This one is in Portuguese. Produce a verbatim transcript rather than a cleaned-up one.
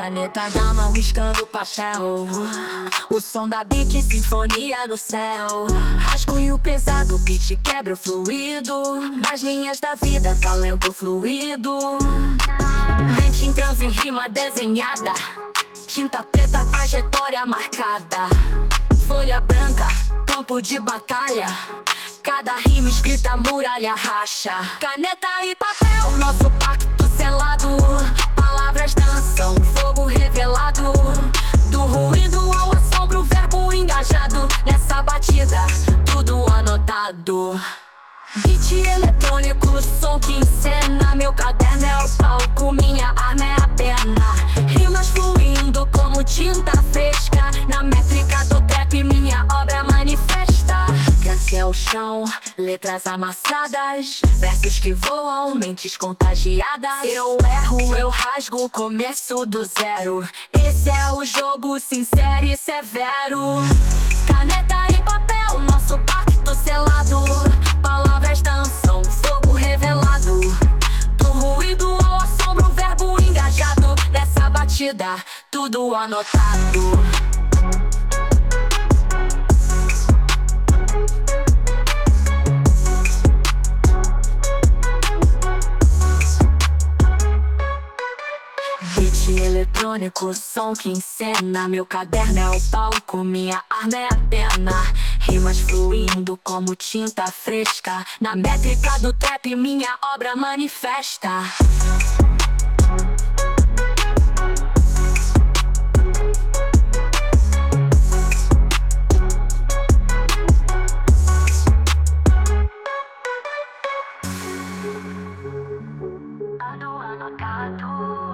Caneta na mão riscando papel, o som da beat, sinfonia no céu. Rascunho pesado, beat quebra o fluido. Nas linhas da vida, talento fluido. Mente em transe, rima desenhada. Tinta preta, trajetória marcada. Folha branca, campo de batalha. Cada rima escrita, muralha racha. Caneta e papel, nosso pacto selado. Palavras dançam, fogo revelado. Do ruído ao assombro, verbo engajado. Nessa batida, tudo anotado. Beat eletrônico, som que encena. Meu caderno é o palco, minha arma é a pena. Rimas fluindo como tinta fresca. Na métrica do trap, minha obra manifesta. Graça é o chão, letras amassadas. Versos que voam, mentes contagiadas. Eu erro, eu rasgo, começo do zero. Esse é o jogo sincero e severo. Caneta e papel, nosso pacto selado. Palavras dançam, fogo revelado. Do ruído ao assombro, verbo engajado. Nessa batida, tudo anotado. Beat eletrônico, som que encena. Meu caderno é o palco, minha arma é a pena. Rimas fluindo como tinta fresca. Na métrica do trap, minha obra manifesta. Tudo anotado.